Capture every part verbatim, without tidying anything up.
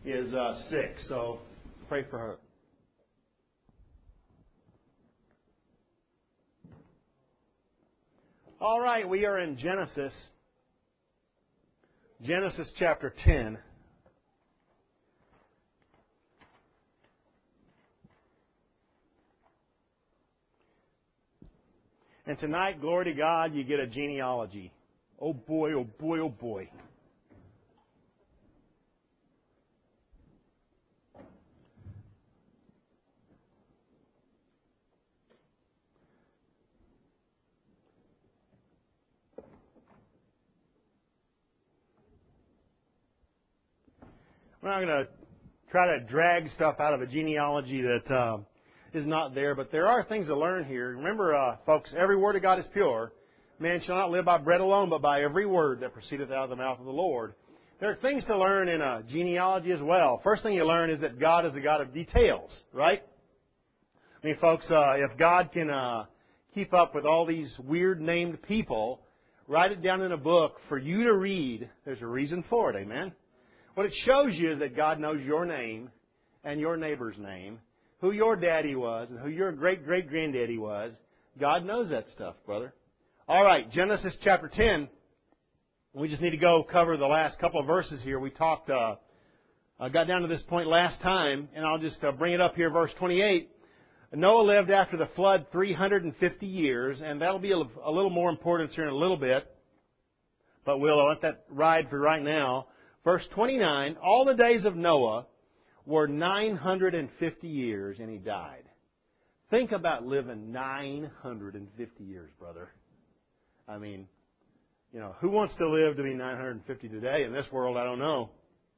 is uh, sick. So pray for her. All right, we are in Genesis. Genesis chapter ten. And tonight, glory to God, you get a genealogy. Oh boy, oh boy, oh boy. We're not going to try to drag stuff out of a genealogy that uh, is not there, but there are things to learn here. Remember, uh, folks, every word of God is pure. Man shall not live by bread alone, but by every word that proceedeth out of the mouth of the Lord. There are things to learn in a genealogy as well. First thing you learn is that God is a God of details, right? I mean, folks, uh, if God can uh, keep up with all these weird named people, write it down in a book for you to read, there's a reason for it, amen? What it shows you is that God knows your name and your neighbor's name, who your daddy was and who your great-great-granddaddy was. God knows that stuff, brother. All right, Genesis chapter ten. We just need to go cover the last couple of verses here. We talked, uh, uh, got down to this point last time, and I'll just uh, bring it up here, verse twenty-eight. Noah lived after the flood three hundred fifty years, and that'll be a, a little more importance here in a little bit, but we'll let that ride for right now. Verse twenty-nine, all the days of Noah were nine hundred fifty years, and he died. Think about living nine hundred fifty years, brother. I mean, you know, who wants to live to be nine hundred fifty today? In this world, I don't know.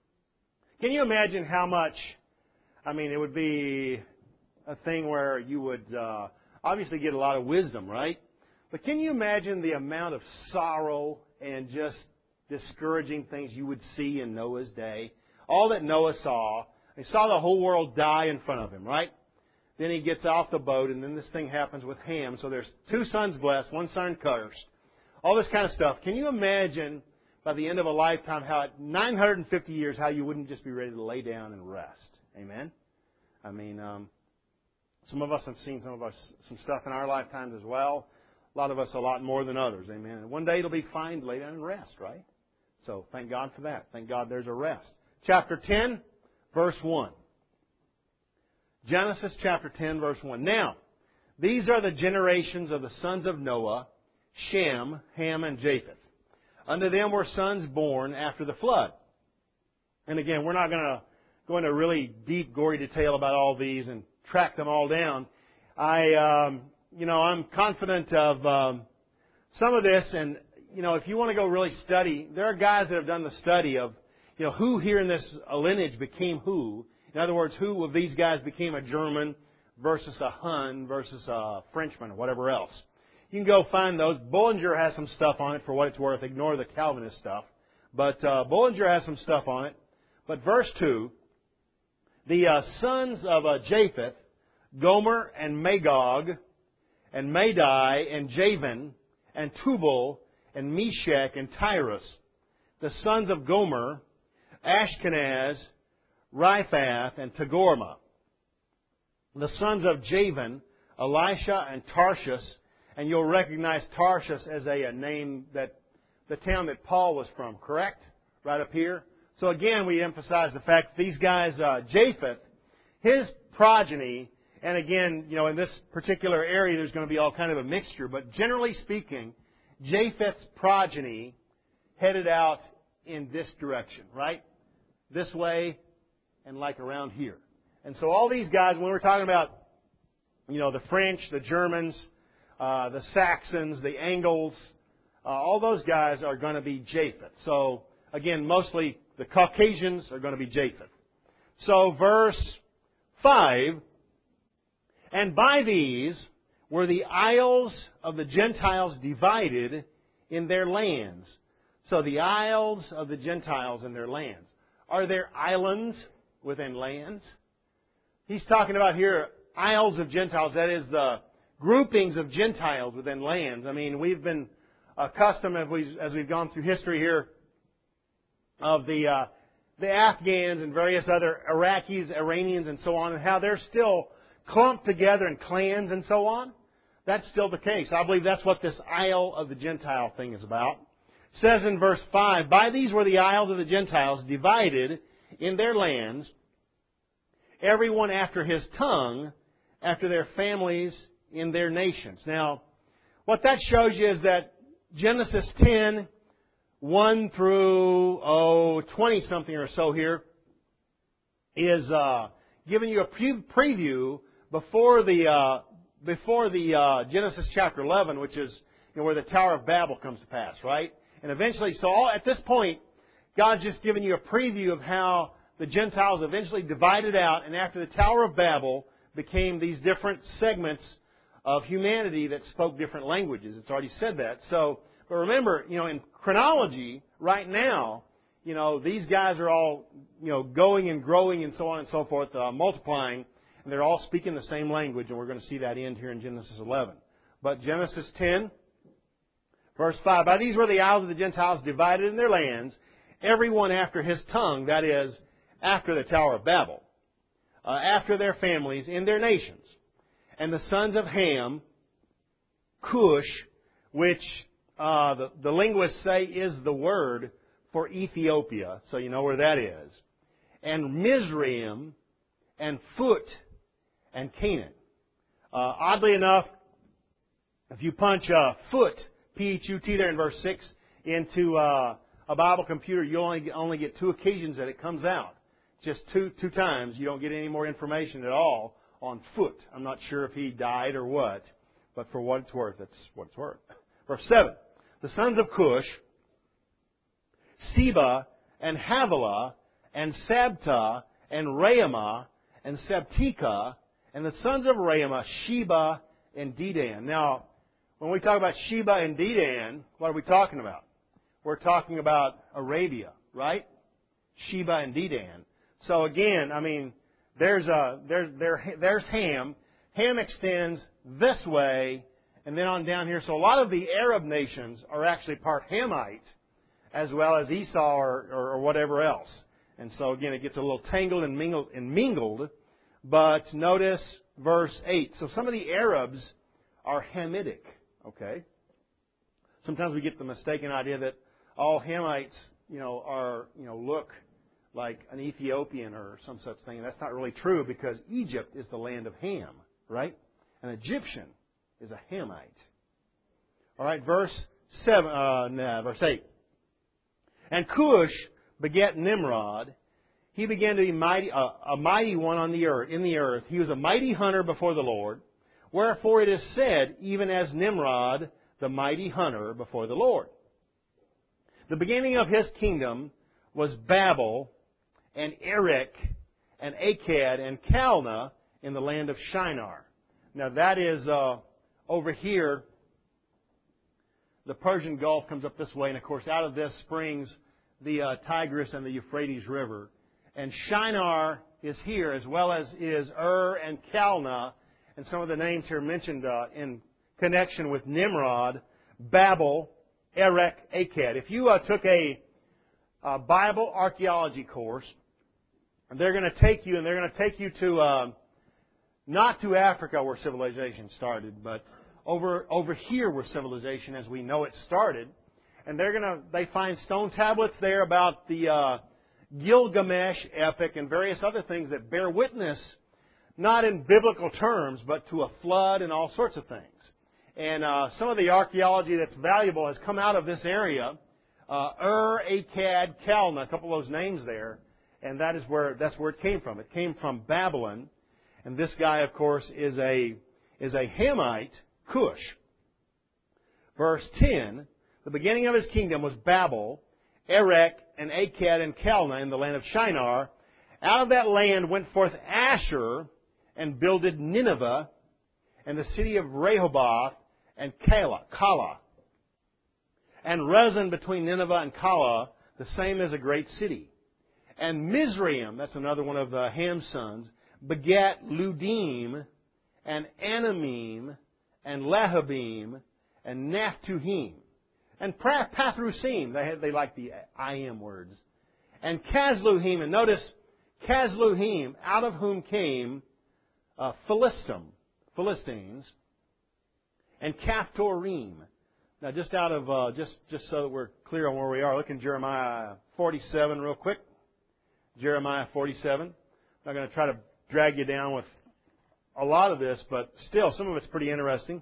Can you imagine how much, I mean, it would be a thing where you would uh, obviously get a lot of wisdom, right? But can you imagine the amount of sorrow and just discouraging things you would see in Noah's day? All that Noah saw, he saw the whole world die in front of him, right? Then he gets off the boat, and then this thing happens with Ham. So there's two sons blessed, one son cursed. All this kind of stuff. Can you imagine by the end of a lifetime how at nine hundred fifty years, how you wouldn't just be ready to lay down and rest? Amen? I mean, um, some of us have seen some of us some stuff in our lifetimes as well. A lot of us a lot more than others. Amen? And one day it'll be fine to lay down and rest, right? So thank God for that. Thank God there's a rest. Chapter ten, verse one. Genesis chapter ten, verse one. Now, these are the generations of the sons of Noah, Shem, Ham, and Japheth. Unto them were sons born after the flood. And again, we're not going to go into really deep, gory detail about all these and track them all down. I, um, you know, I'm confident of um, some of this, and you know, if you want to go really study, there are guys that have done the study of, you know, who here in this lineage became who. In other words, who of these guys became a German versus a Hun versus a Frenchman or whatever else. You can go find those. Bullinger has some stuff on it for what it's worth. Ignore the Calvinist stuff. But uh, Bullinger has some stuff on it. But verse two, the uh, sons of uh, Japheth, Gomer and Magog, and Madai and Javan, and Tubal, and Meshach and Tyrus. The sons of Gomer, Ashkenaz, Riphath, and Togarmah. The sons of Javan, Elisha and Tarshish. And you'll recognize Tarshish as a, a name that the town that Paul was from, correct? Right up here. So again, we emphasize the fact that these guys, uh, Japheth, his progeny, and again, you know, in this particular area, there's going to be all kind of a mixture. But generally speaking, Japheth's progeny headed out in this direction, right? This way and like around here. And so all these guys, when we're talking about, you know, the French, the Germans, uh, the Saxons, the Angles, uh, all those guys are going to be Japheth. So again, mostly the Caucasians are going to be Japheth. So verse five, and by these were the isles of the Gentiles divided in their lands. So the isles of the Gentiles in their lands. Are there islands within lands? He's talking about here isles of Gentiles. That is the groupings of Gentiles within lands. I mean, we've been accustomed as we've, as we've gone through history here of the uh, the Afghans and various other Iraqis, Iranians, and so on, and how they're still clumped together in clans and so on. That's still the case. I believe that's what this Isle of the Gentile thing is about. It says in verse five, by these were the isles of the Gentiles divided in their lands, everyone after his tongue, after their families in their nations. Now, what that shows you is that Genesis ten, one through, oh, twenty-something or so here, is uh, giving you a pre- preview before the uh, before the uh, Genesis chapter eleven, which is you know, where the Tower of Babel comes to pass, right? And eventually, so all, at this point, God's just giving you a preview of how the Gentiles eventually divided out, and after the Tower of Babel became these different segments of humanity that spoke different languages. It's already said that. So, but remember, you know, in chronology, right now, you know, these guys are all, you know, going and growing and so on and so forth, uh, multiplying, and they're all speaking the same language, and we're going to see that end here in Genesis eleven. But Genesis ten, verse five, by these were the isles of the Gentiles divided in their lands, everyone after his tongue, that is, after the Tower of Babel, uh, after their families in their nations. And the sons of Ham, Cush, which uh, the, the linguists say is the word for Ethiopia, so you know where that is, and Mizraim, and Phut, and Canaan. Uh, oddly enough, if you punch uh, Phut, P H U T there in verse six, into uh, a Bible computer, you only only get two occasions that it comes out. Just two two times. You don't get any more information at all on Phut. I'm not sure if he died or what, but for what it's worth, that's what it's worth. Verse seven. The sons of Cush, Seba, and Havilah, and Sabta, and Raamah, and Sabtika, and the sons of Raamah, Sheba, and Dedan. Now, when we talk about Sheba and Dedan, what are we talking about? We're talking about Arabia, right? Sheba and Dedan. So again, I mean, there's a there's there there's Ham. Ham extends this way, and then on down here. So a lot of the Arab nations are actually part Hamite, as well as Esau or, or, or whatever else. And so again, it gets a little tangled and mingled, and mingled. But notice verse eight. So some of the Arabs are Hamitic. Okay. Sometimes we get the mistaken idea that all Hamites, you know, are you know look like an Ethiopian or some such thing. And that's not really true, because Egypt is the land of Ham, right? An Egyptian is a Hamite. All right, verse seven, uh, nah, verse eight. And Cush begat Nimrod. He began to be mighty, uh, a mighty one on the earth. In the earth, he was a mighty hunter before the Lord. Wherefore it is said, even as Nimrod, the mighty hunter before the Lord. The beginning of his kingdom was Babel, and Erech, and Akkad, and Calneh in the land of Shinar. Now that is uh, over here. The Persian Gulf comes up this way, and of course out of this springs the uh, Tigris and the Euphrates River. And Shinar is here, as well as is Ur and Calneh, and some of the names here mentioned uh, in connection with Nimrod, Babel, Erech, Akkad. If you uh, took a, a Bible archaeology course, they're going to take you, and they're going to take you to uh, not to Africa where civilization started, but over over here where civilization, as we know it, started. And they're going to they find stone tablets there about the uh, Gilgamesh epic and various other things that bear witness, not in biblical terms, but to a flood and all sorts of things. And uh, some of the archaeology that's valuable has come out of this area. Uh, Ur, Akkad, Calneh, a couple of those names there. And that is where that's where it came from. It came from Babylon. And this guy, of course, is a is a Hamite, Cush. Verse ten, the beginning of his kingdom was Babel, Erech, and Akkad, and Calneh in the land of Shinar. Out of that land went forth Asher, and builded Nineveh, and the city of Rehoboth, and Kala, Kala. And Rezin between Nineveh and Kala, the same as a great city. And Mizraim, that's another one of uh, Ham's sons, begat Ludim, and Anamim, and Lehabim, and Naphtuhim, and Pathrusim. They had, they like the I am words. and Casluhim. And notice, Casluhim, out of whom came uh, Philistim, Philistines, and Caphtorim. Now, just out of, uh, just, just so that we're clear on where we are, look in Jeremiah forty-seven real quick. Jeremiah forty-seven. I'm not going to try to drag you down with a lot of this, but still, some of it's pretty interesting.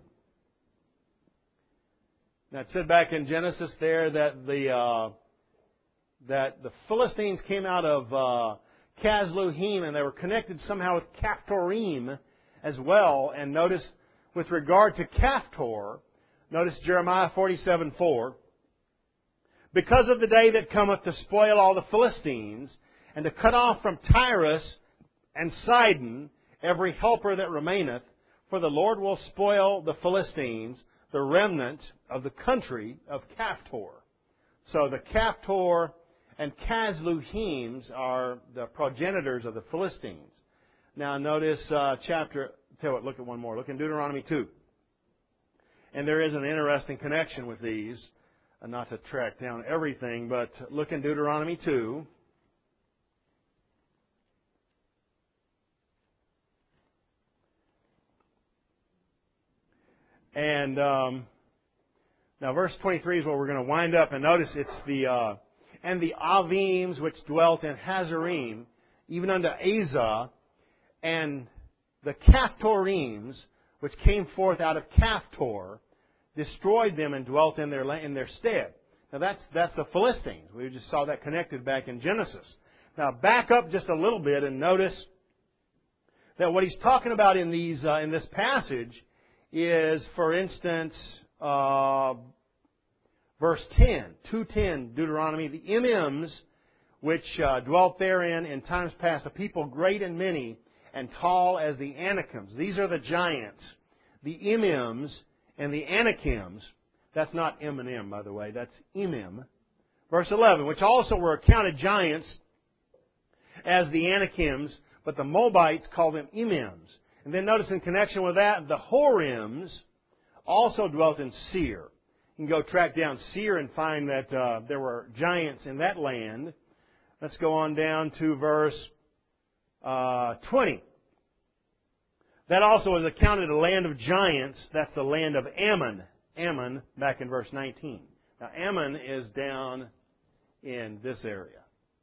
Now, it said back in Genesis there that the uh, that the Philistines came out of uh, Casluhim, and they were connected somehow with Caphtorim as well. And notice, with regard to Caphtor, notice Jeremiah forty-seven four. Because of the day that cometh to spoil all the Philistines, and to cut off from Tyrus and Sidon every helper that remaineth, for the Lord will spoil the Philistines, the remnant of the country of Caphtor. So the Caphtor and Casluhims are the progenitors of the Philistines. Now notice uh, chapter, tell you what, look at one more. Look in Deuteronomy two. And there is an interesting connection with these. Uh, not to track down everything, but look in Deuteronomy two. And um, now verse twenty-three is where we're going to wind up. And notice it's the, uh, and the Avims which dwelt in Hazarim, even unto Azah, and the Caphtorims which came forth out of Caphtor, destroyed them and dwelt in their in their stead. Now that's that's the Philistines. We just saw that connected back in Genesis. Now back up just a little bit and notice that what he's talking about in these uh, in this passage is, for instance, uh, verse ten, two ten, Deuteronomy, the Emims which uh, dwelt therein in times past, a people great and many and tall as the Anakims. These are the giants. The Emims and the Anakims, that's not M and M, by the way, that's Emim. Verse eleven, which also were accounted giants as the Anakims, but the Moabites called them Emims. And then notice in connection with that, the Horims also dwelt in Seir. You can go track down Seir and find that uh, there were giants in that land. Let's go on down to verse uh, twenty. That also is accounted a land of giants. That's the land of Ammon. Ammon, back in verse nineteen. Now, Ammon is down in this area.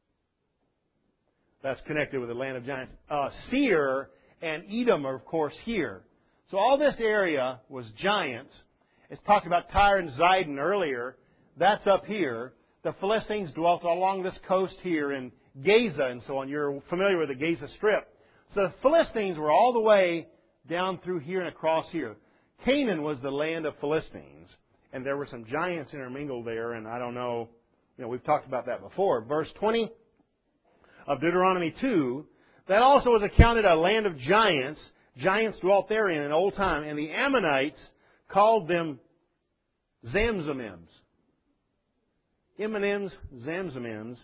That's connected with the land of giants. Uh, Seir and Edom are, of course, here. So all this area was giants. It's talked about Tyre and Zidon earlier. That's up here. The Philistines dwelt along this coast here in Gaza and so on. You're familiar with the Gaza Strip. So the Philistines were all the way down through here and across here. Canaan was the land of Philistines, and there were some giants intermingled there, and I don't know, you know, we've talked about that before. Verse twenty of Deuteronomy two, that also was accounted a land of giants. Giants dwelt therein in old time, and the Ammonites called them Zamzamims. M and M's, Zamzamims.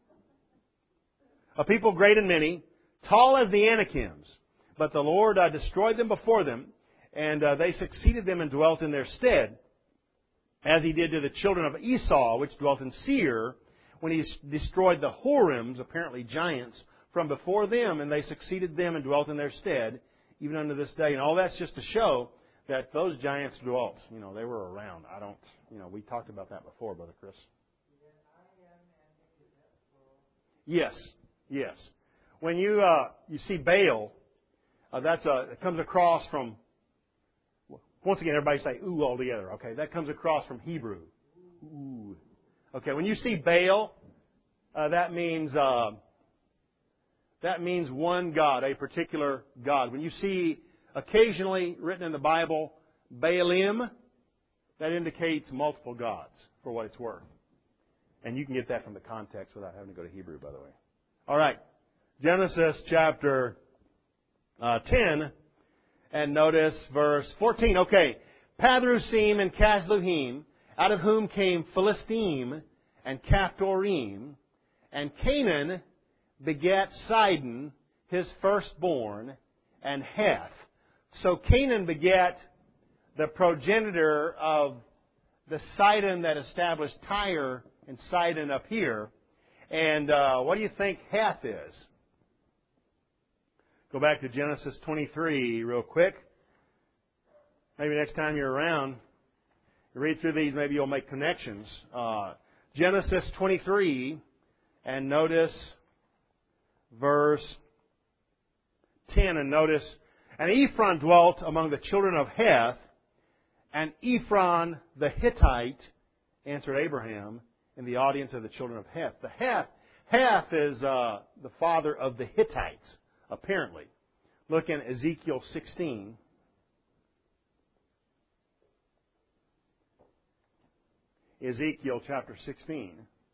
A people great and many, tall as the Anakims. But the Lord uh, destroyed them before them, and uh, they succeeded them and dwelt in their stead, as He did to the children of Esau, which dwelt in Seir, when He destroyed the Horims, apparently giants, from before them, and they succeeded them and dwelt in their stead, even unto this day. And all that's just to show that those giants dwelt. You know, they were around. I don't, you know, we talked about that before, Brother Chris. Yes, yes. When you uh, you see Baal, uh, that's a, it comes across from, once again, everybody say ooh all together, okay? That comes across from Hebrew. Ooh. Okay, when you see Baal, uh, that means uh, that means one God, a particular God. When you see occasionally written in the Bible Baalim, that indicates multiple gods, for what it's worth. And you can get that from the context without having to go to Hebrew, by the way. All right. Genesis chapter uh, ten, and notice verse fourteen. Okay. Pathrusim and Casluhim, out of whom came Philistim and Caphtorim, and Canaan begat Sidon, his firstborn, and Heth. So Canaan begat the progenitor of the Sidon that established Tyre and Sidon up here. And uh, what do you think Heth is? Go back to Genesis twenty-three real quick. Maybe next time you're around, you read through these, maybe you'll make connections. Uh, Genesis twenty-three, and notice verse ten, and notice, and Ephron dwelt among the children of Heth, and Ephron the Hittite answered Abraham in the audience of the children of Heth. The Heth, Heth is uh, the father of the Hittites, apparently. Look in Ezekiel sixteen. Ezekiel chapter sixteen.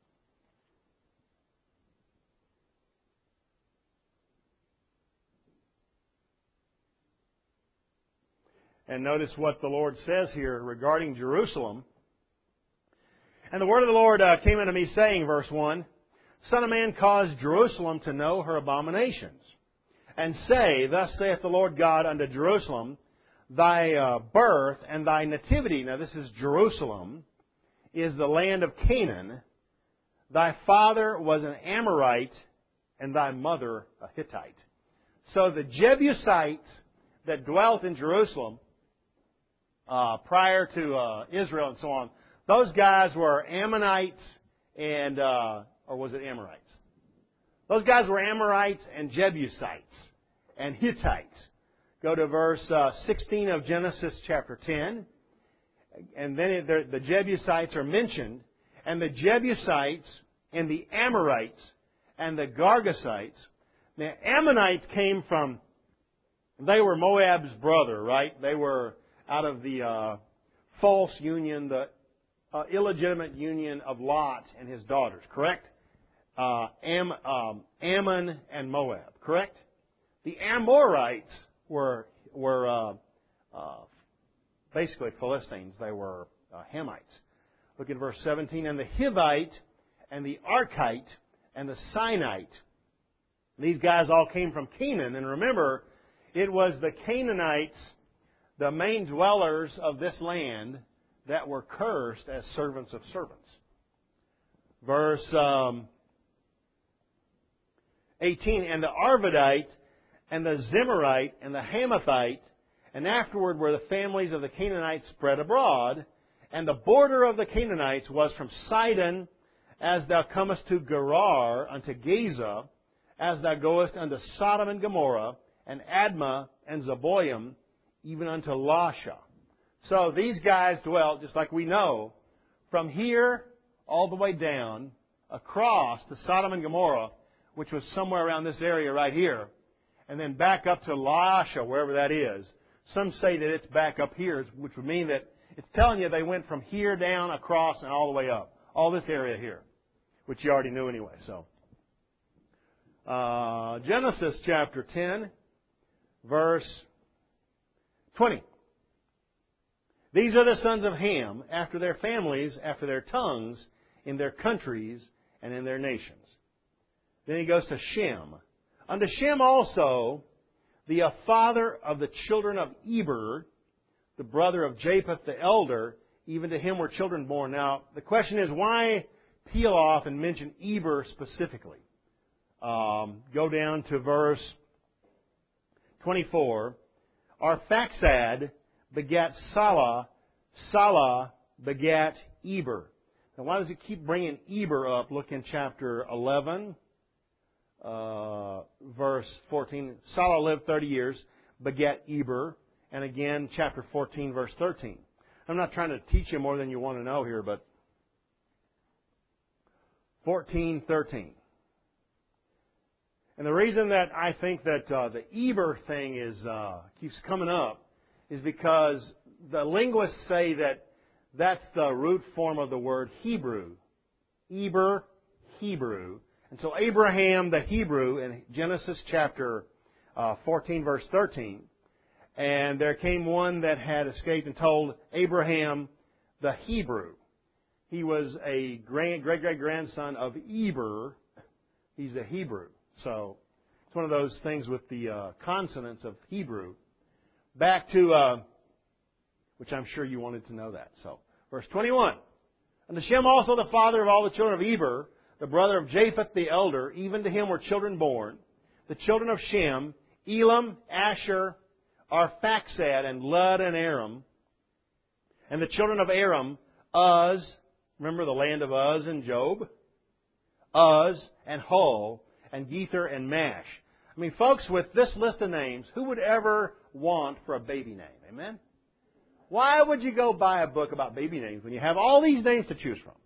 And notice what the Lord says here regarding Jerusalem. And the word of the Lord uh, came unto me, saying, verse one, Son of man, cause Jerusalem to know her abominations, and say, Thus saith the Lord God unto Jerusalem, Thy uh, birth and thy nativity, now this is Jerusalem, is the land of Canaan. Thy father was an Amorite, and thy mother a Hittite. So the Jebusites that dwelt in Jerusalem uh, prior to uh, Israel and so on, those guys were Ammonites and, uh, or was it Amorites? Those guys were Amorites and Jebusites and Hittites. Go to verse uh, sixteen of Genesis chapter ten. And then it, the, the Jebusites are mentioned. And the Jebusites and the Amorites and the Gargasites. Now, Ammonites came from, they were Moab's brother, right? They were out of the uh, false union, the uh, illegitimate union of Lot and his daughters, correct? Uh, Am, um, Ammon and Moab, correct? The Amorites were were uh, uh, basically Philistines. They were uh, Hamites. Look at verse seventeen. And the Hivite and the Archite and the Sinite. These guys all came from Canaan. And remember, it was the Canaanites, the main dwellers of this land, that were cursed as servants of servants. Verse um, eighteen. And the Arvadite and the Zimmerite and the Hamathite, and afterward were the families of the Canaanites spread abroad. And the border of the Canaanites was from Sidon, as thou comest to Gerar, unto Gaza, as thou goest unto Sodom and Gomorrah, and Admah and Zeboim, even unto Lasha. So these guys dwelt, just like we know, from here all the way down, across to Sodom and Gomorrah, which was somewhere around this area right here, and then back up to Lasha, wherever that is. Some say that it's back up here, which would mean that it's telling you they went from here down, across, and all the way up. All this area here, which you already knew anyway. So, uh, Genesis chapter ten, verse twenty. These are the sons of Ham, after their families, after their tongues, in their countries, and in their nations. Then he goes to Shem. Unto Shem also, the father of the children of Eber, the brother of Japheth the elder, even to him were children born. Now, the question is, why peel off and mention Eber specifically? Um, go down to verse twenty-four. Arphaxad begat Salah, Salah begat Eber. Now, why does it keep bringing Eber up? Look in chapter eleven. Uh, verse fourteen, Salah lived thirty years, begat Eber. And again, chapter fourteen, verse thirteen. I'm not trying to teach you more than you want to know here, but fourteen, thirteen. And the reason that I think that uh, the Eber thing is uh, keeps coming up is because the linguists say that that's the root form of the word Hebrew. Eber, Hebrew. And so Abraham, the Hebrew, in Genesis chapter uh, fourteen, verse thirteen, and there came one that had escaped and told Abraham, the Hebrew. He was a grand, great-great-grandson of Eber. He's a Hebrew. So it's one of those things with the uh, consonants of Hebrew. Back to, uh, which I'm sure you wanted to know that. So, verse twenty-one. And Shem also the father of all the children of Eber, the brother of Japheth the elder, even to him were children born. The children of Shem, Elam, Asher, Arphaxad, and Lud and Aram. And the children of Aram, Uz, remember the land of Uz and Job? Uz and Hul and Gether and Mash. I mean, folks, with this list of names, who would ever want for a baby name? Amen? Why would you go buy a book about baby names when you have all these names to choose from?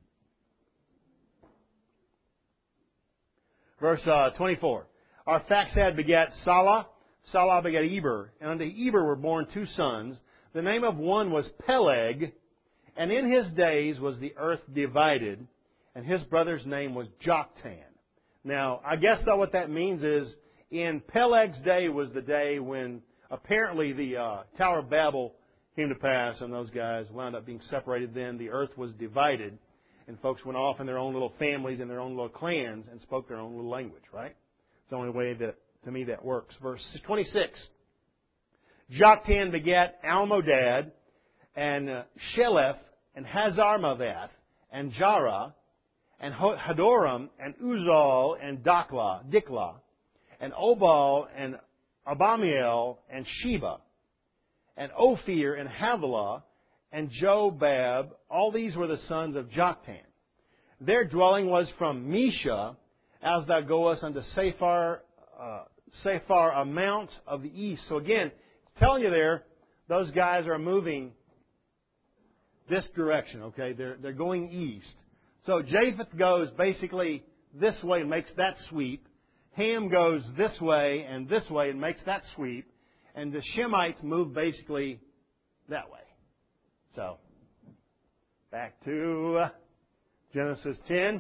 Verse uh, twenty-four. Arphaxad begat Salah. Salah begat Eber. And unto Eber were born two sons. The name of one was Peleg. And in his days was the earth divided. And his brother's name was Joktan. Now, I guess though what that means is, in Peleg's day was the day when apparently the uh, Tower of Babel came to pass, and those guys wound up being separated then. The earth was divided, and folks went off in their own little families and their own little clans and spoke their own little language, right? It's the only way that, to me, that works. Verse twenty-six. Joktan begat Almodad, and uh, Sheleph, and Hazarmaveth, and Jarah, and Hadoram, and Uzal, and Dakla, Dikla, and Obal, and Abamiel, and Sheba, and Ophir, and Havilah, and Jobab. All these were the sons of Joktan. Their dwelling was from Mesha, as thou goest unto Sephar, uh, Sephar, a mount of the east. So again, it's telling you there, those guys are moving this direction, okay? They're, they're going east. So Japheth goes basically this way and makes that sweep. Ham goes this way and this way and makes that sweep. And the Shemites move basically that way. So, back to Genesis ten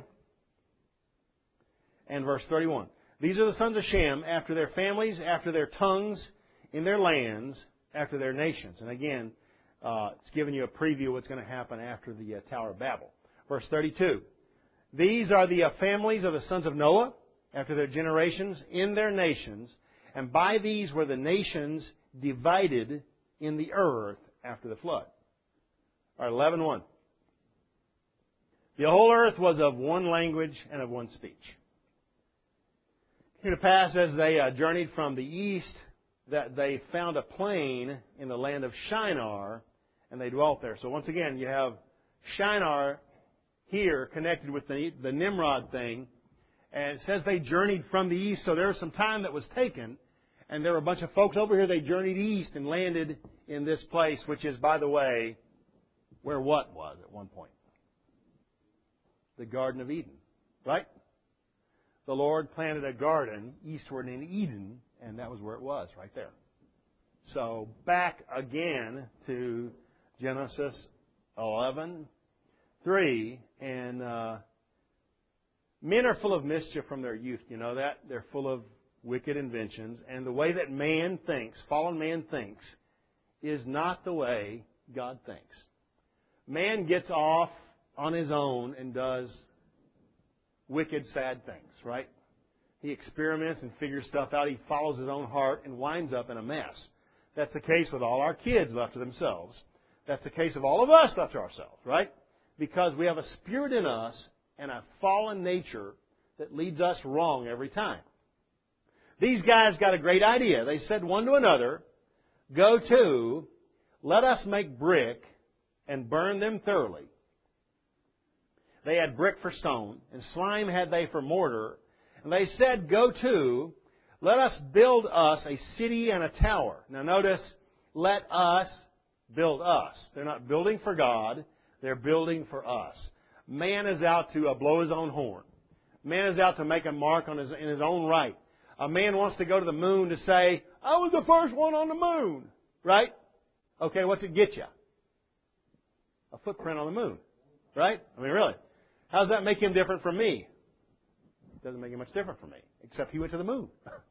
and verse thirty-one. These are the sons of Shem, after their families, after their tongues, in their lands, after their nations. And again, uh, it's giving you a preview of what's going to happen after the uh, Tower of Babel. Verse thirty-two. These are the uh, families of the sons of Noah, after their generations, in their nations. And by these were the nations divided in the earth after the flood. All right, eleven one. The whole earth was of one language and of one speech. It came to pass as they uh, journeyed from the east that they found a plain in the land of Shinar, and they dwelt there. So once again, you have Shinar here connected with the, the Nimrod thing. And it says they journeyed from the east, so there was some time that was taken. And there were a bunch of folks over here, they journeyed east and landed in this place, which is, by the way, where what was at one point? The Garden of Eden, right? The Lord planted a garden eastward in Eden, and that was where it was, right there. So back again to Genesis eleven three, and uh, men are full of mischief from their youth. You know that? They're full of wicked inventions, and the way that man thinks, fallen man thinks, is not the way God thinks. Man gets off on his own and does wicked, sad things, right? He experiments and figures stuff out. He follows his own heart and winds up in a mess. That's the case with all our kids left to themselves. That's the case of all of us left to ourselves, right? Because we have a spirit in us and a fallen nature that leads us wrong every time. These guys got a great idea. They said one to another, go to, let us make brick and burn them thoroughly. They had brick for stone, and slime had they for mortar. And they said, go to, let us build us a city and a tower. Now notice, let us build us. They're not building for God, they're building for us. Man is out to uh, blow his own horn. Man is out to make a mark on his, in his own right. A man wants to go to the moon to say, I was the first one on the moon. Right? Okay, what's it get you? A footprint on the moon. Right? I mean, really. How does that make him different from me? It doesn't make him much different from me. Except he went to the moon.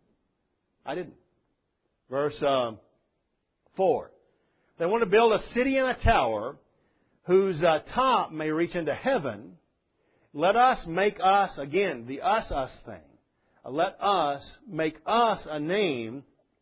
I didn't. Verse um, four. They want to build a city and a tower whose uh, top may reach into heaven. Let us make us, again, the us, us thing. Let us make us a name,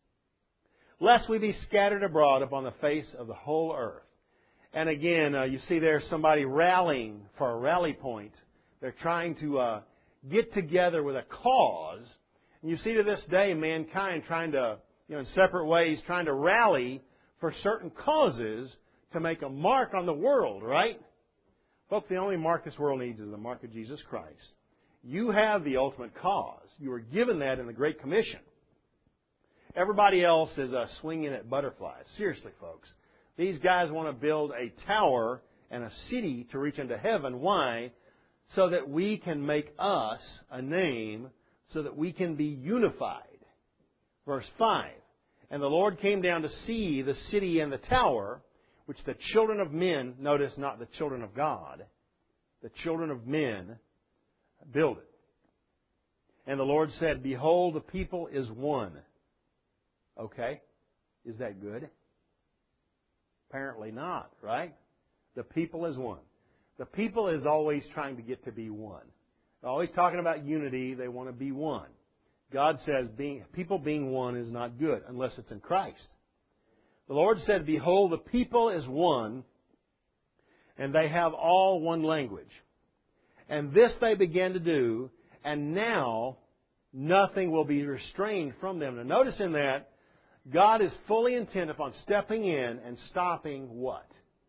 lest we be scattered abroad upon the face of the whole earth. And again, uh, you see there somebody rallying for a rally point. They're trying to uh, get together with a cause. And you see to this day mankind trying to, you know, in separate ways, trying to rally for certain causes to make a mark on the world, right? Folks, the only mark this world needs is the mark of Jesus Christ. You have the ultimate cause. You were given that in the Great Commission. Everybody else is uh, swinging at butterflies. Seriously, folks. These guys want to build a tower and a city to reach into heaven. Why? So that we can make us a name, so that we can be unified. Verse five. And the Lord came down to see the city and the tower, which the children of men, notice not the children of God, the children of men build it. And the Lord said, Behold, the people is one. Okay? Is that good? Apparently not, right? The people is one. The people is always trying to get to be one. They're always talking about unity. They want to be one. God says being, people being one is not good unless it's in Christ. The Lord said, Behold, the people is one, and they have all one language. And this they began to do, and now nothing will be restrained from them. Now notice in that, God is fully intent upon stepping in and stopping what?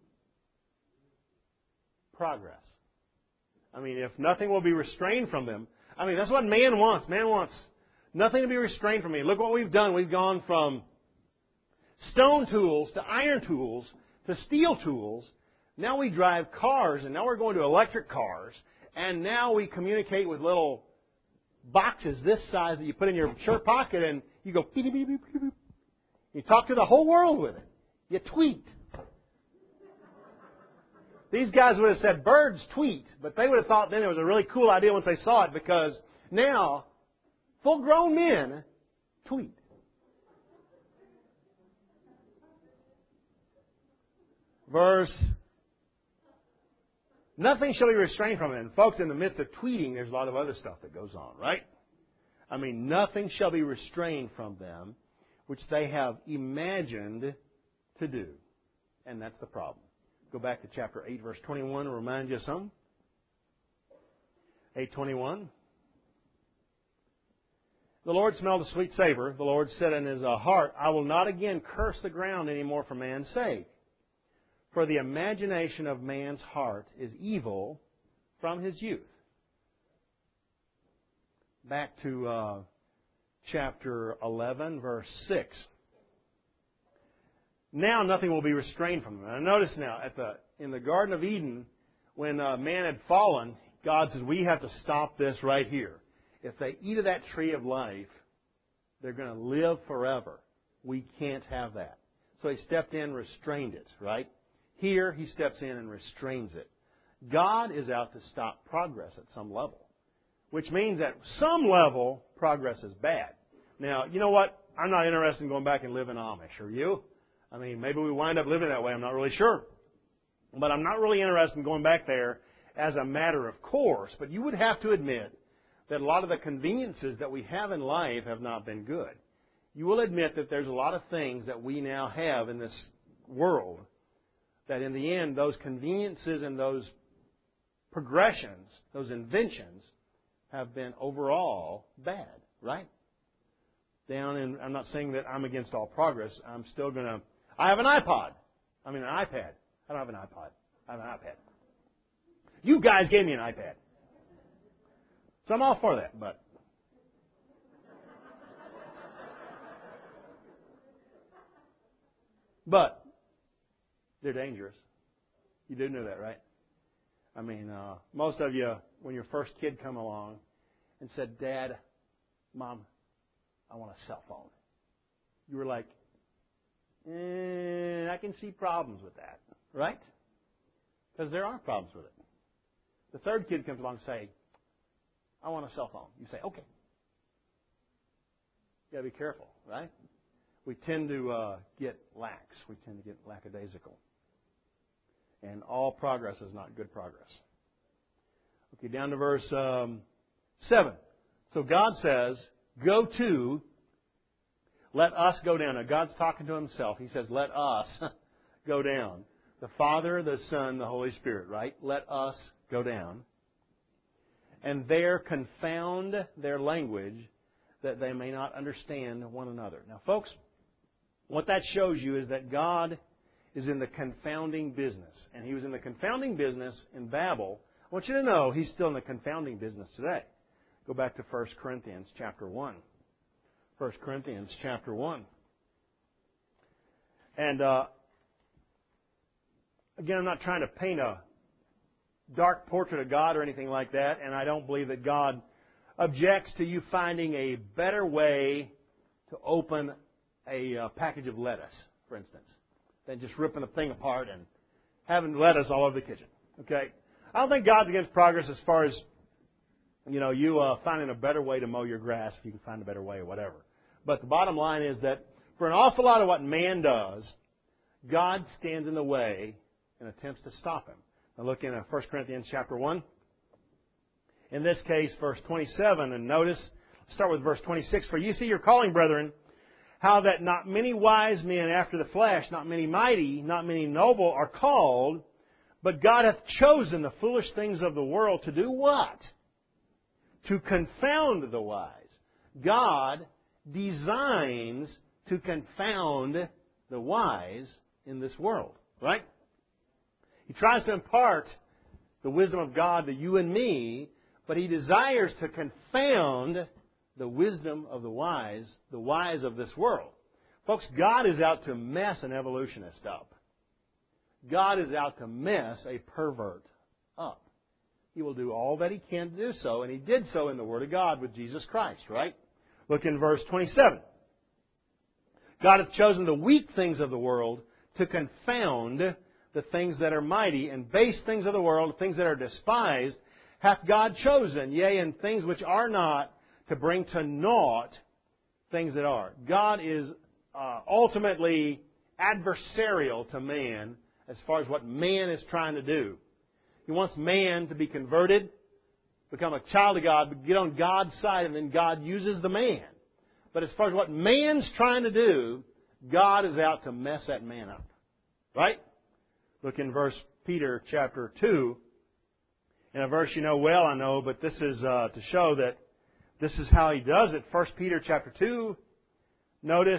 Progress. I mean, if nothing will be restrained from them, I mean, that's what man wants. Man wants nothing to be restrained from me. Look what we've done. We've gone from stone tools to iron tools to steel tools. Now we drive cars, and now we're going to electric cars. And now we communicate with little boxes this size that you put in your shirt pocket, and you go beep, beep, beep, beep, beep. You talk to the whole world with it. You tweet. These guys would have said birds tweet, but they would have thought then it was a really cool idea once they saw it, because now full-grown men tweet. Verse, nothing shall be restrained from it. And folks, in the midst of tweeting, there's a lot of other stuff that goes on, right? I mean, nothing shall be restrained from them, which they have imagined to do. And that's the problem. Go back to chapter eight, verse twenty-one, and remind you of something. eight twenty-one. The Lord smelled a sweet savor. The Lord said in his heart, I will not again curse the ground any more for man's sake. For the imagination of man's heart is evil from his youth. Back to uh, chapter eleven, verse six. Now nothing will be restrained from them. Now notice now, at the in the Garden of Eden, when uh, man had fallen, God says, we have to stop this right here. If they eat of that tree of life, they're going to live forever. We can't have that. So he stepped in, restrained it, right? Here, he steps in and restrains it. God is out to stop progress at some level, which means at some level, progress is bad. Now, you know what? I'm not interested in going back and living Amish, are you? I mean, maybe we wind up living that way. I'm not really sure. But I'm not really interested in going back there as a matter of course. But you would have to admit that a lot of the conveniences that we have in life have not been good. You will admit that there's a lot of things that we now have in this world that in the end, those conveniences and those progressions, those inventions, have been overall bad, right? Down in, I'm not saying that I'm against all progress. I'm still going to, I have an iPod. I mean an iPad. I don't have an iPod. I have an iPad. You guys gave me an iPad. So I'm all for that, but. But they're dangerous. You do know that, right? I mean, uh, most of you, when your first kid come along and said, Dad, Mom, I want a cell phone. You were like, eh, I can see problems with that, right? Because there are problems with it. The third kid comes along and say, I want a cell phone. You say, okay. You got to be careful, right? We tend to uh, get lax. We tend to get lackadaisical. And all progress is not good progress. Okay, down to verse um, seven. So God says, go to, let us go down. Now God's talking to himself. He says, let us go down. The Father, the Son, the Holy Spirit, right? Let us go down. and there confound their language, that they may not understand one another. Now, folks, what that shows you is that God is in the confounding business. And He was in the confounding business in Babel. I want you to know He's still in the confounding business today. Go back to First Corinthians chapter one. First Corinthians chapter one. And uh, again, I'm not trying to paint a dark portrait of God or anything like that, and I don't believe that God objects to you finding a better way to open a uh, package of lettuce, for instance, than just ripping the thing apart and having lettuce all over the kitchen. Okay? I don't think God's against progress as far as, you know, you uh, finding a better way to mow your grass if you can find a better way or whatever. But the bottom line is that for an awful lot of what man does, God stands in the way and attempts to stop him. Now look in uh, First Corinthians chapter one. In this case, verse twenty-seven, and notice, let's start with verse twenty-six. For you see your calling, brethren, how that not many wise men after the flesh, not many mighty, not many noble are called, but God hath chosen the foolish things of the world to do what? To confound the wise. God designs to confound the wise in this world, right? He tries to impart the wisdom of God to you and me, but He desires to confound the wisdom of the wise, the wise of this world. Folks, God is out to mess an evolutionist up. God is out to mess a pervert up. He will do all that He can to do so, and He did so in the Word of God with Jesus Christ, right? Look in verse twenty-seven. God hath chosen the weak things of the world to confound the things that are mighty, and base things of the world, things that are despised, hath God chosen, yea, and things which are not, to bring to naught things that are. God is uh, ultimately adversarial to man as far as what man is trying to do. He wants man to be converted, become a child of God, get on God's side, and then God uses the man. But as far as what man's trying to do, God is out to mess that man up. Right? Look in verse Peter chapter two. In a verse you know well, I know, but this is uh, to show that this is how He does it. First Peter chapter two. Notice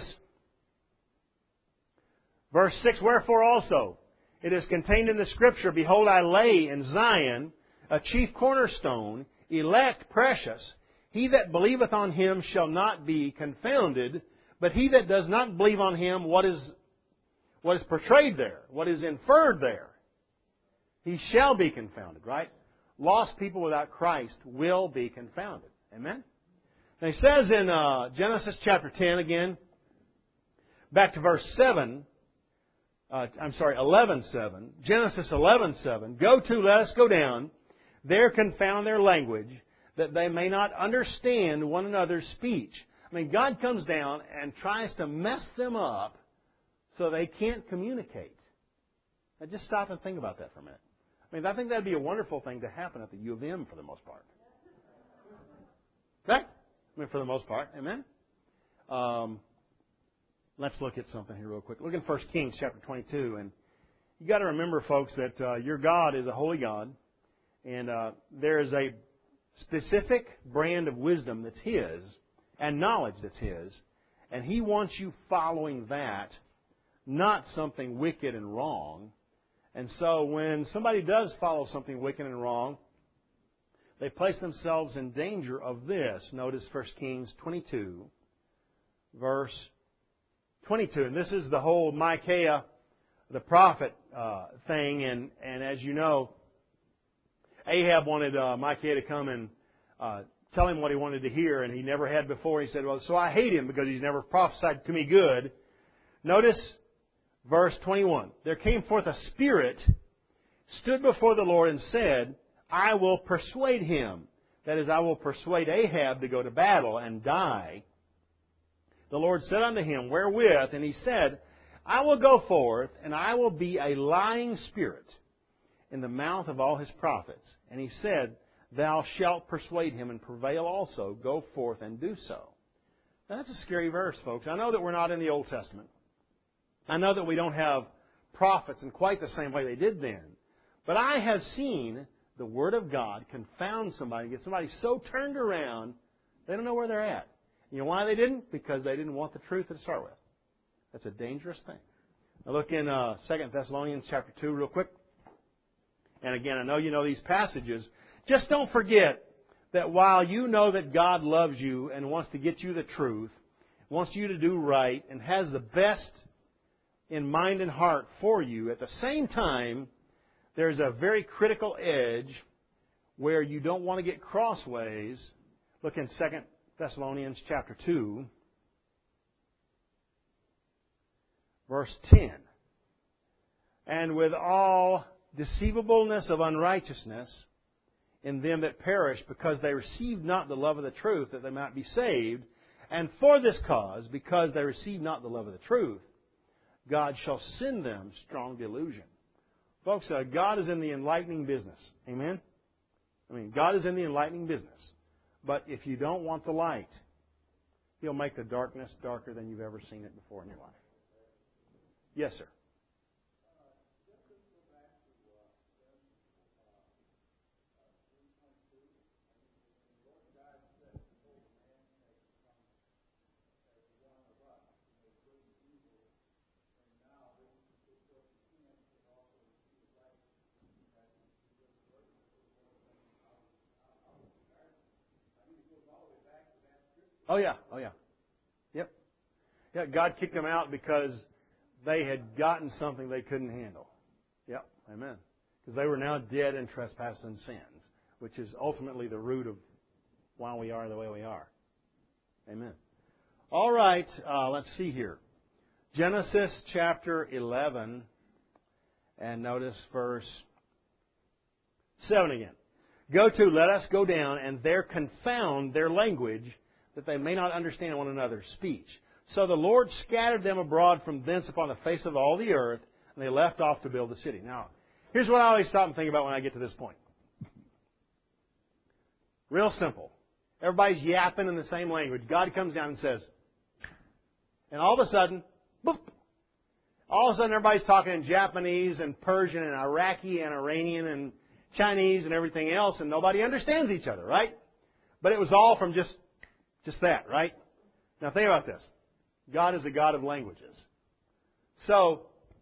verse six. Wherefore also it is contained in the Scripture, Behold, I lay in Zion a chief cornerstone, elect, precious. He that believeth on Him shall not be confounded, but he that does not believe on Him, what is what is portrayed there, what is inferred there, he shall be confounded, right? Lost people without Christ will be confounded. Amen? Now He says in uh, Genesis chapter ten again, back to verse seven, uh, I'm sorry, eleven seven, Genesis eleven seven, Go to, let us go down, there confound their language, that they may not understand one another's speech. I mean, God comes down and tries to mess them up so they can't communicate. Now just stop and think about that for a minute. I mean, I think that would be a wonderful thing to happen at the U of M for the most part. Okay? I mean, for the most part. Amen? Um, let's look at something here real quick. Look in First Kings chapter twenty-two. And you got to remember, folks, that uh, your God is a holy God. And uh, there is a specific brand of wisdom that's His and knowledge that's His. And He wants you following that, not something wicked and wrong. And so when somebody does follow something wicked and wrong, they place themselves in danger of this. Notice First Kings twenty-two, verse twenty-two. And this is the whole Micaiah, the prophet uh, thing. And, and as you know, Ahab wanted uh, Micaiah to come and uh, tell him what he wanted to hear, and he never had before. He said, well, so I hate him because he's never prophesied to me good. Notice verse twenty-one. There came forth a spirit, stood before the Lord and said, I will persuade him. That is, I will persuade Ahab to go to battle and die. The Lord said unto him, wherewith? And he said, I will go forth, and I will be a lying spirit in the mouth of all his prophets. And he said, thou shalt persuade him and prevail also. Go forth and do so. Now, that's a scary verse, folks. I know that we're not in the Old Testament. I know that we don't have prophets in quite the same way they did then. But I have seen the Word of God confound somebody, get somebody so turned around, they don't know where they're at. You know why they didn't? Because they didn't want the truth to start with. That's a dangerous thing. Now look in uh, Second Thessalonians chapter two real quick. And again, I know you know these passages. Just don't forget that while you know that God loves you and wants to get you the truth, wants you to do right, and has the best in mind and heart for you, at the same time, there's a very critical edge where you don't want to get crossways. Look in Second Thessalonians chapter two, verse ten. And with all deceivableness of unrighteousness in them that perish, because they received not the love of the truth, that they might be saved. And for this cause, because they receive not the love of the truth, God shall send them strong delusion. Folks, uh, God is in the enlightening business. Amen? I mean, God is in the enlightening business. But if you don't want the light, He'll make the darkness darker than you've ever seen it before in your life. Yes, sir. Oh, yeah. Oh, yeah. Yep. Yeah, God kicked them out because they had gotten something they couldn't handle. Yep. Amen. Because they were now dead in trespasses and sins, which is ultimately the root of why we are the way we are. Amen. All right. Uh, let's see here. Genesis chapter eleven, and notice verse seven again. Go to, let us go down, and there confound their language, that they may not understand one another's speech. So the Lord scattered them abroad from thence upon the face of all the earth, and they left off to build the city. Now, here's what I always stop and think about when I get to this point. Real simple. Everybody's yapping in the same language. God comes down and says, and all of a sudden, boop, all of a sudden everybody's talking in Japanese and Persian and Iraqi and Iranian and Chinese and everything else, and nobody understands each other, right? But it was all from just Just that, right? Now think about this. God is a God of languages. So,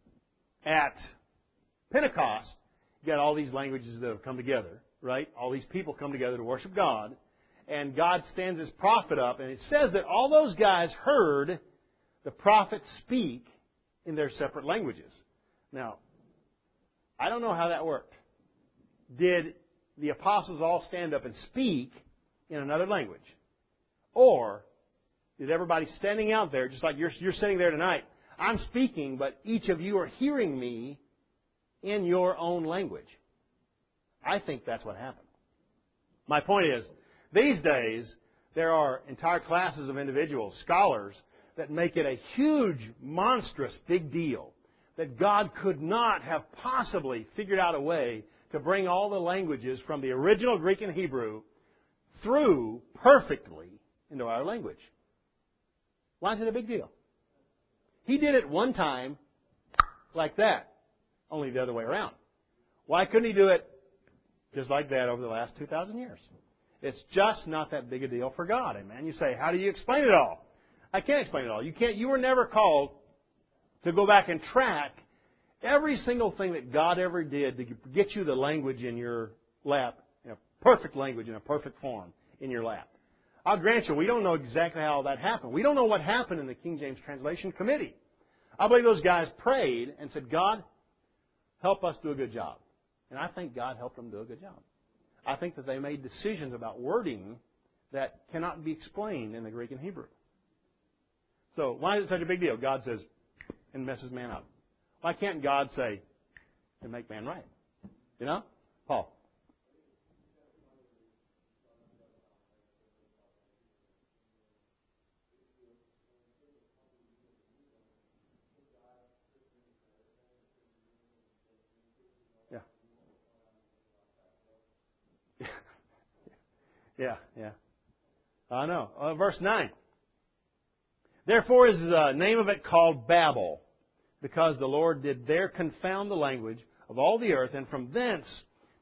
at Pentecost, you got all these languages that have come together, right? All these people come together to worship God. And God stands His prophet up, and it says that all those guys heard the prophet speak in their separate languages. Now, I don't know how that worked. Did the apostles all stand up and speak in another language? Or did everybody standing out there, just like you're, you're sitting there tonight, I'm speaking, but each of you are hearing me in your own language? I think that's what happened. My point is, these days, there are entire classes of individuals, scholars, that make it a huge, monstrous, big deal that God could not have possibly figured out a way to bring all the languages from the original Greek and Hebrew through perfectly into our language. Why is it a big deal? He did it one time like that, only the other way around. Why couldn't He do it just like that over the last two thousand years? It's just not that big a deal for God. Amen. You say, how do you explain it all? I can't explain it all. You can't. You were never called to go back and track every single thing that God ever did to get you the language in your lap, in a perfect language, in a perfect form in your lap. I'll grant you, we don't know exactly how that happened. We don't know what happened in the King James Translation Committee. I believe those guys prayed and said, God, help us do a good job. And I think God helped them do a good job. I think that they made decisions about wording that cannot be explained in the Greek and Hebrew. So why is it such a big deal? God says, and messes man up. Why can't God say, and make man right? You know? Paul. Yeah, yeah. I know. Uh, verse nine. Therefore is the name of it called Babel, because the Lord did there confound the language of all the earth, and from thence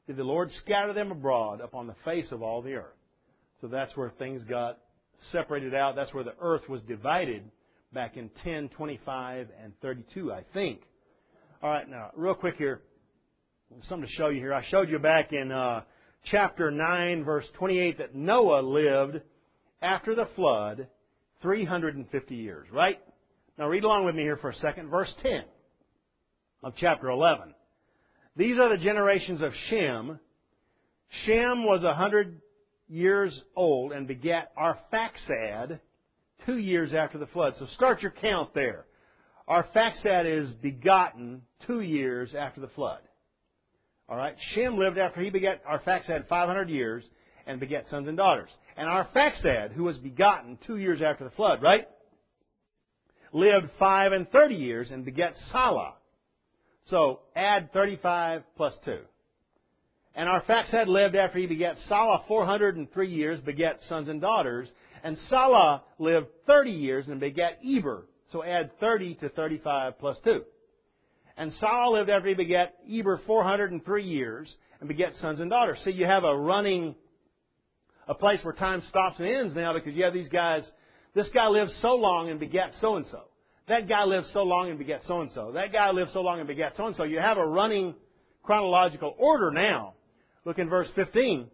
did the Lord scatter them abroad upon the face of all the earth. So that's where things got separated out. That's where the earth was divided back in ten, twenty-five, and thirty-two, I think. All right, now, real quick here, something to show you here. I showed you back in uh, chapter nine, verse twenty-eight, that Noah lived after the flood three hundred fifty years, right? Now, read along with me here for a second. Verse ten of chapter eleven. These are the generations of Shem. Shem was one hundred years old and begat Arphaxad two years after the flood. So start your count there. Arphaxad is begotten two years after the flood. All right? Shem lived after he begat Arphaxad five hundred years and begat sons and daughters. And Arphaxad, who was begotten two years after the flood, right, lived five and thirty years and begat Salah. So add thirty-five plus two. And Arphaxad lived after he begat Salah four hundred three years, begat sons and daughters. And Salah lived thirty years and begat Eber. So add thirty to thirty-five plus two. And Salah lived after he begat Eber four hundred three years and begat sons and daughters. So you have a running, a place where time stops and ends now, because you have these guys. This guy lived so long and begat so-and-so. That guy lived so long and begat so-and-so. That guy lived so long and begat so-and-so. You have a running chronological order now. Look in verse fifteen.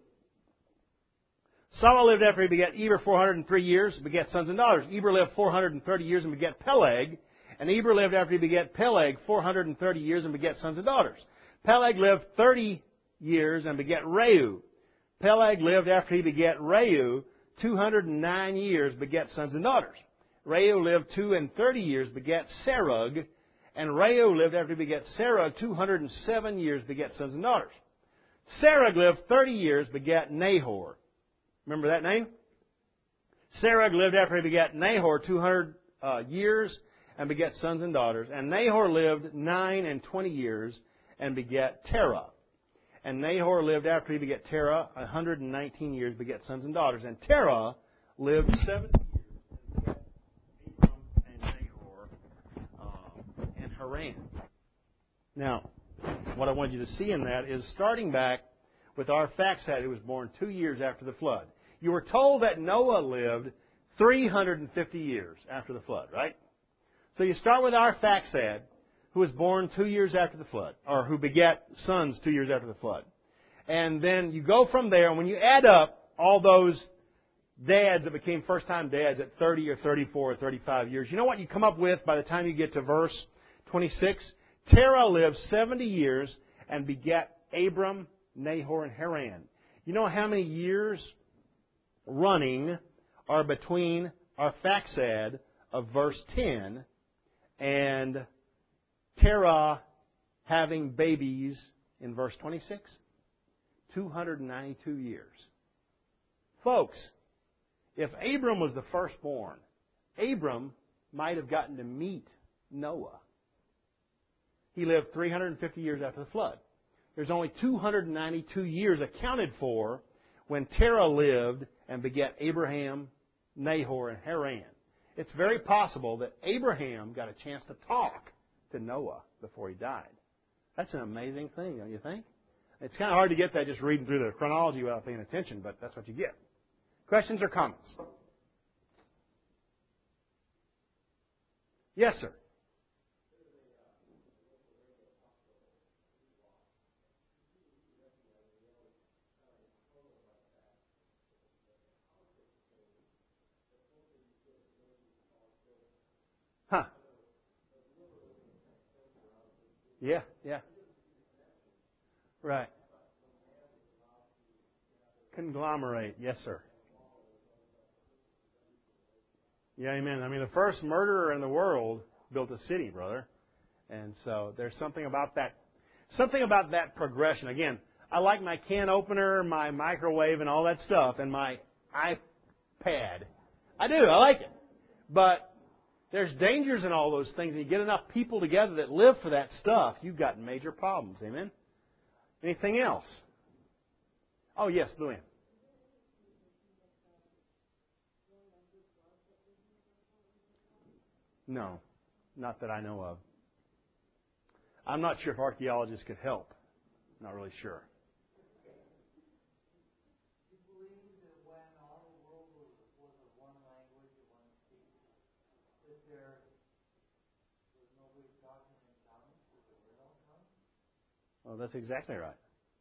Salah lived after he begat Eber four hundred three years, begat sons and daughters. Eber lived four hundred thirty years and begat Peleg. And Eber lived after he begat Peleg four hundred thirty years and begat sons and daughters. Peleg lived thirty years and begat Reu. Peleg lived after he begat Reu two hundred nine years, begat sons and daughters. Reu lived two and thirty years, begat Serug. And Reu lived after he begat Serug two hundred seven years, begat sons and daughters. Serug lived thirty years, begat Nahor. Remember that name? Serug lived after he begat Nahor two hundred uh, years and begat sons and daughters. And Nahor lived nine and twenty years and begat Terah. And Nahor lived after he begat Terah one hundred nineteen years, begat sons and daughters. And Terah lived seventy years and begat Abram and Nahor uh, and Haran. Now, what I want you to see in that is starting back with Arphaxad, who was born two years after the flood. You were told that Noah lived three hundred fifty years after the flood, right? So you start with Arphaxad, who was born two years after the flood, or who begat sons two years after the flood. And then you go from there, and when you add up all those dads that became first-time dads at thirty or thirty-four or thirty-five years, you know what you come up with by the time you get to verse twenty-six? Terah lived seventy years and begat Abram, Nahor, and Haran. You know how many years running are between Arphaxad of verse ten and Terah having babies in verse twenty-six? two hundred ninety-two years. Folks, if Abram was the firstborn, Abram might have gotten to meet Noah. He lived three hundred fifty years after the flood. There's only two hundred ninety-two years accounted for when Terah lived and begat Abraham, Nahor, and Haran. It's very possible that Abraham got a chance to talk to Noah before he died. That's an amazing thing, don't you think? It's kind of hard to get that just reading through the chronology without paying attention, but that's what you get. Questions or comments? Yes, sir. Huh. Yeah, yeah. Right. Conglomerate. Yes, sir. Yeah, amen. I mean, the first murderer in the world built a city, brother. And so there's something about that, something about that progression. Again, I like my can opener, my microwave, and all that stuff, and my iPad. I do. I like it. But there's dangers in all those things. And you get enough people together that live for that stuff, you've got major problems. Amen? Anything else? Oh, yes, Luann. No, not that I know of. I'm not sure if archaeologists could help. Not really sure. Oh, that's exactly right.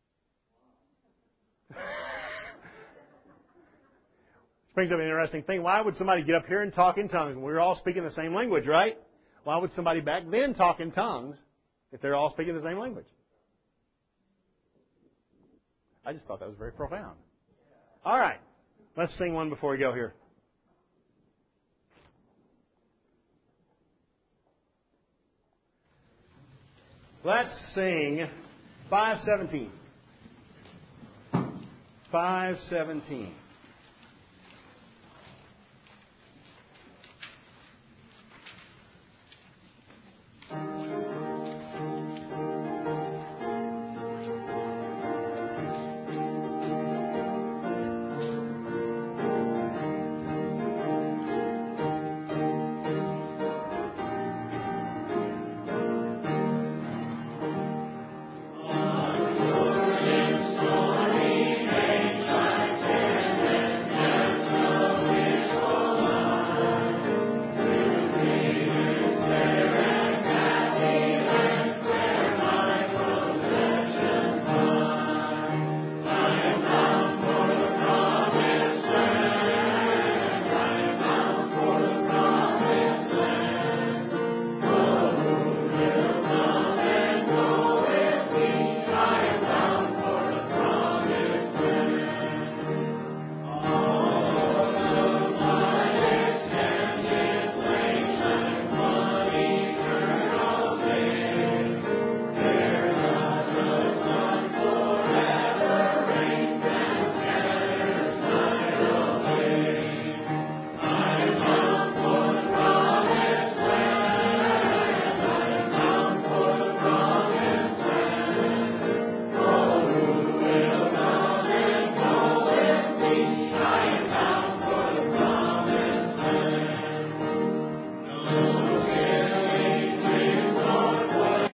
This brings up an interesting thing. Why would somebody get up here and talk in tongues? We're all speaking the same language, right? Why would somebody back then talk in tongues if they're all speaking the same language? I just thought that was very profound. All right. Let's sing one before we go here. Let's sing five seventeen. five seventeen.